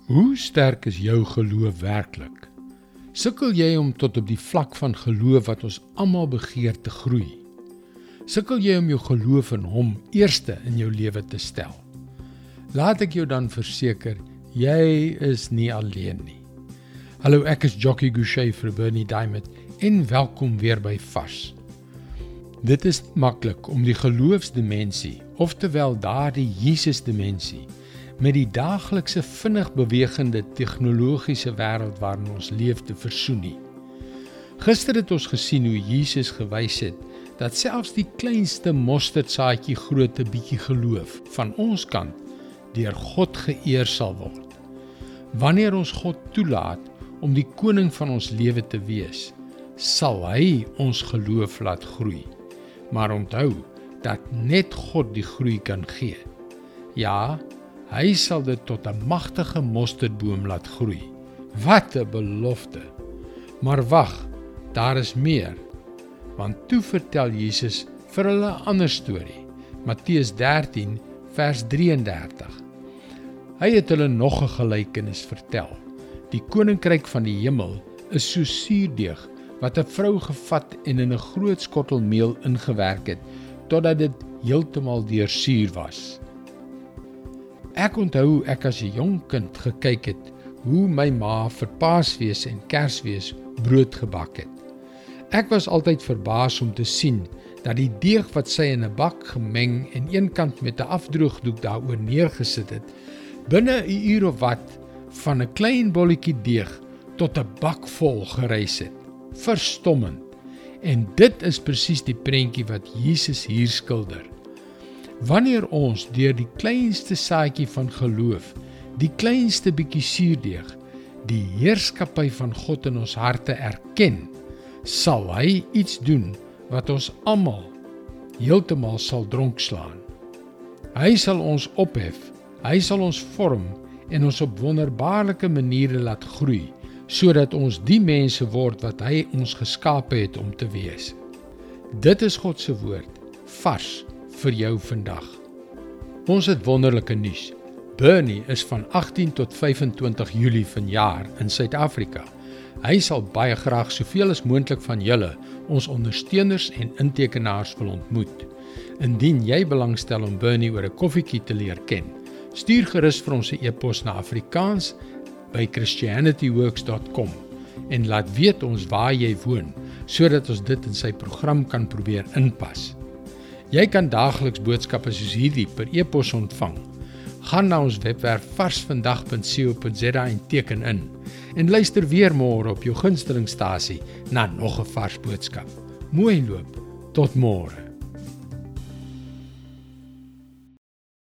Hoe sterk is jou geloof werklik? Sukkel jy om tot op die vlak van geloof wat ons almal begeer te groei? Sukkel jy om jou geloof in Hom eerste in jou lewe te stel? Laat ek jou dan verseker, jy is nie alleen nie. Hallo, ek is Jockey Gouchee vir Bernie Diamond en welkom weer by Vars. Dit is maklik om die geloofsdimensie, oftewel daardie Jesus-dimensie, met die daaglikse vinnig bewegende tegnologiese wêreld waarin ons leef te versoen nie. Gister het ons gesien hoe Jesus gewys het dat selfs die kleinste mosterdsaadjie grootte bietjie geloof van ons kant deur God geëer sal word. Wanneer ons God toelaat om die koning van ons lewe te wees, sal hy ons geloof laat groei. Maar onthou dat net God die groei kan gee. Ja, hy sal dit tot 'n magtige mosterdboom laat groei. Wat 'n belofte! Maar wag, daar is meer. Want toe vertel Jesus vir hulle 'n ander storie. Matteus 13 vers 33. Hy het hulle nog 'n gelykenis vertel. Die koninkryk van die hemel is so suurdeeg wat 'n vrou gevat en in 'n groot skottel meel ingewerk het totdat dit heeltemal deursuur was. Ek onthou ek as 'n jong kind gekyk het hoe my ma vir Paasfees en Kersfees brood gebak het. Ek was altyd verbaas om te sien dat die deeg wat sy in 'n bak gemeng en eenkant met 'n afdroogdoek daaroor neergesit het, binne 'n uur of wat van 'n klein bolletjie deeg tot 'n bak vol gereis het. Verstommend. En dit is presies die prentjie wat Jesus hier skilder. Wanneer ons deur die kleinste saadjie van geloof, die kleinste bietjie suurdeeg, die heerskappy van God in ons harte erken, sal hy iets doen wat ons almal heeltemal sal dronkslaan. Hy sal ons ophef, hy sal ons vorm en ons op wonderbaarlike maniere laat groei, sodat ons die mense word wat hy ons geskape het om te wees. Dit is God se woord, vars vir jou vandag. Ons het wonderlike nuus. Bernie is van 18 tot 25 Julie vanjaar in Suid-Afrika. Hy sal baie graag soveel as moontlik van julle, ons ondersteuners en intekenaars wil ontmoet. Indien jy belangstel om Bernie oor 'n koffietjie te leer ken, stuur gerus vir ons 'n e-pos na Afrikaans by christianityworks.com en laat weet ons waar jy woon, sodat ons dit in sy program kan probeer inpas. Jy kan daagliks boodskappe soos hierdie per e-pos ontvang. Gaan na ons webwerf varsvandag.co.za en teken in. En luister weer môre op jou gunstelingstasie na nog 'n vars boodskap. Mooi loop, tot môre.